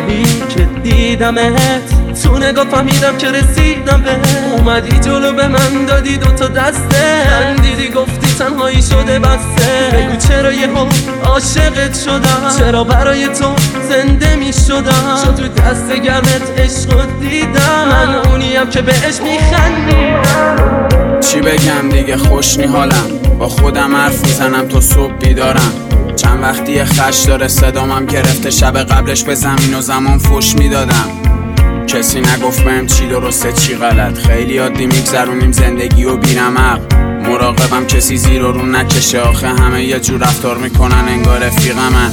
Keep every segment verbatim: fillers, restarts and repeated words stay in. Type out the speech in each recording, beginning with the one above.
اونجایی که دیدمت تو نگاه فهمیدم که رسیدم به اومدی جلو به من دادی دوتا دسته خندیدی گفتی تنهایی شده بسته بگو چرا یه هم عاشقت شدم چرا برای تو زنده می شدم شد تو دست گرمت عشق دیدم من اونیم که بهش میخندیدم چی بگم دیگه خوش نی حالم با خودم حرف میزنم تو صبح بیدارم چند وقتی خش داره صدامم گرفته شب قبلش به زمین و زمان فوش میدادم کسی نگفت بهم چی درسته چی غلط خیلی عادی میگذرونیم زندگی و بیرمق مراقبم کسی زیر و رو نکشه آخه همه یه جور رفتار میکنن انگار رفیقمن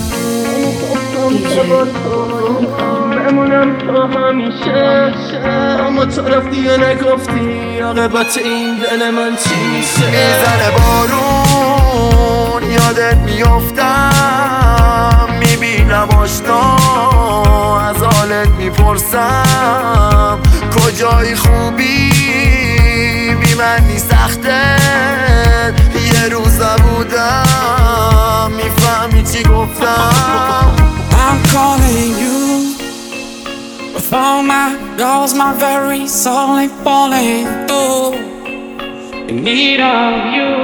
بمونم تو همیشه اما تو رفتی و نگفتی عاقبت این دل من چی میشه میزنه بارون یادت میافتم میبینم آشنا از حالت میپرسم کجای خوبی بی منی سخته یه روزه بودم میفهمی چی گفتم I'm calling you with all my goals, my very soul ain't falling through in need of you.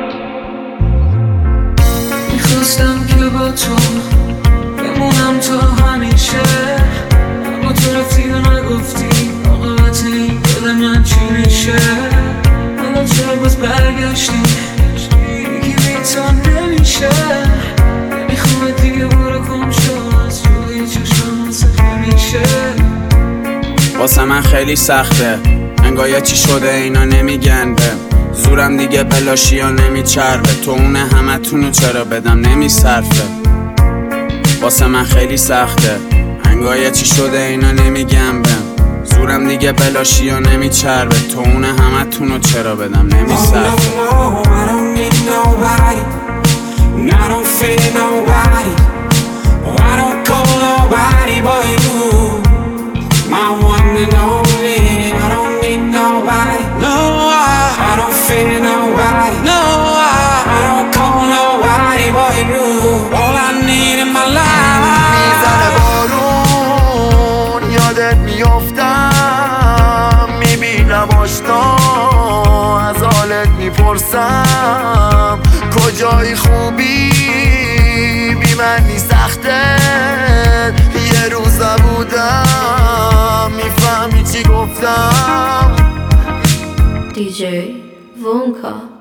میخواستم که با تو بمونم تا همیشه اما تو رفتی و نگفتی عاقبت این دل من چی میشه اما چرا باز برگشتی دیگه بیتان نمیشه نمیخوام دیگه برو گم شو از جوی چشم صفحه میشه واسه من خیلی سخته انگار چی شده اینا نمیگن به زورم دیگه بلاشی یا نمیچربه تو اونه همه تونو چرا بدم نمیصرفه واسه من خیلی سخته انگار چی شده اینا نمیگن به زورم دیگه بلاشی یا نمیچربه تو اونه همه تونو چرا بدم نمیصرفه I don't feel nobody. Oh, I don't call nobody but you. My one and only. I don't need nobody. No, I, I don't feel nobody. No, I, I don't call nobody but you. All I need in my life. میزنه بارون یادت میافتم میبینم آشنا از حالت میپرسم کجای خوبی بی منی سخته یه روزه بودم میفهمی چی گفتم دی جی Vonka